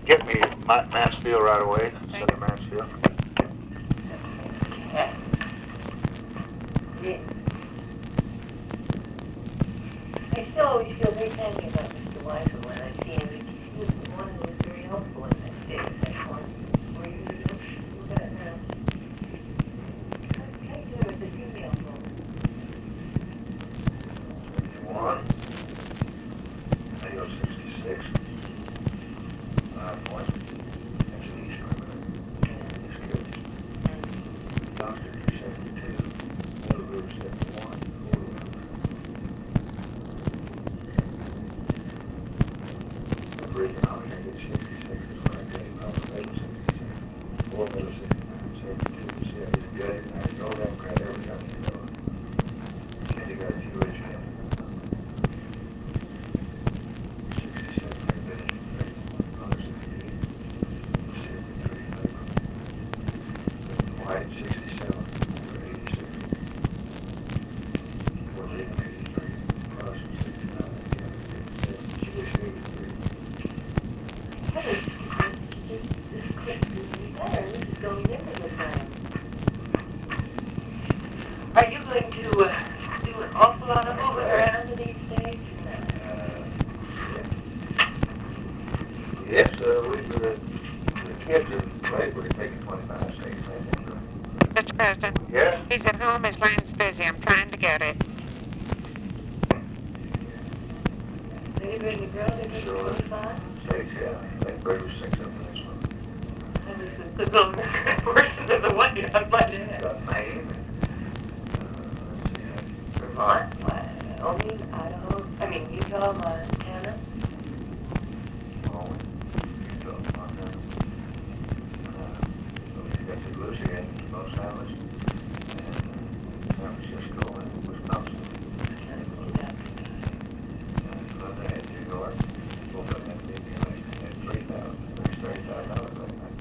Get me Mansfield right away. City of Mansfield. Yeah. I still always feel very thankful about Mr. Weisel when I see him. He was the one who was very helpful in that state, that one. Where you look at it now. How do you do it with the female phone? 61. Mayo 66. 5 points. That's an easy one. It's good. Doctor 72. Little River 71. Original, I think it's 66 is what I came up with. 66. 4 minutes, 72. See, he's good. I know that crowd every time you go. Candy got Jewish. 67, I've been in 168. 73, White 67, 86. Well, 83. Russian 69. Jewish 83. This clip is better. This is going into the time. Are you going to do an awful lot of moving around in these days? Yes, the kids are playing, we're taking 25 seconds, I think. Mr. President? Yes? He's at home. His line's busy. I'm trying to get it. Did he bring the girl that was Sure. 25? 6, yeah. They bring 6 up in this one. That was the little person of the one you have by the head. Got Maine. Let's see. Vermont, Wyoming, Idaho, I mean Utah, Montana. Oh, Utah, Montana. We got the Louisiana, Los Angeles, and San Francisco, and Wisconsin. And London and New York. Both of them had to be at 3,000. That's $30,000.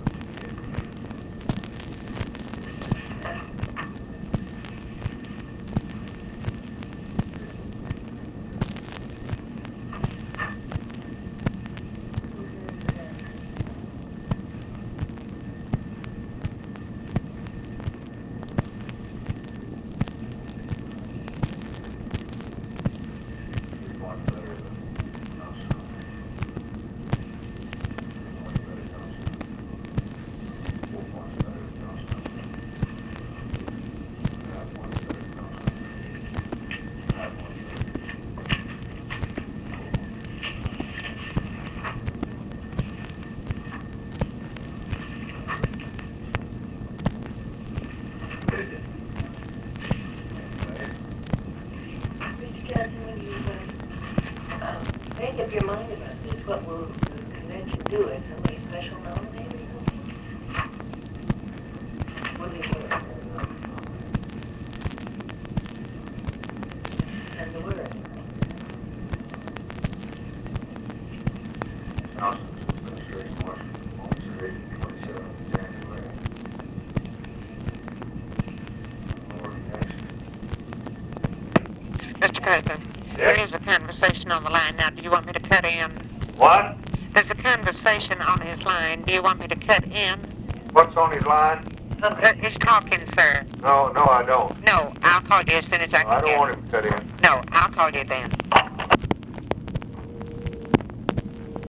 Mr. Johnson, when you make up your mind about this, what will the convention do? Is somebody special nominated or something? What do you think? And the word. Nelson's administration, Washington, was created 27th January. Or next. Mr. President? Yes? There is a conversation on the line now. Do you want me to cut in? What? There's a conversation on his line. Do you want me to cut in? What's on his line? He's talking, sir. No, I don't. No, I'll call you as soon as I can I don't get want him cut in. No, I'll call you then.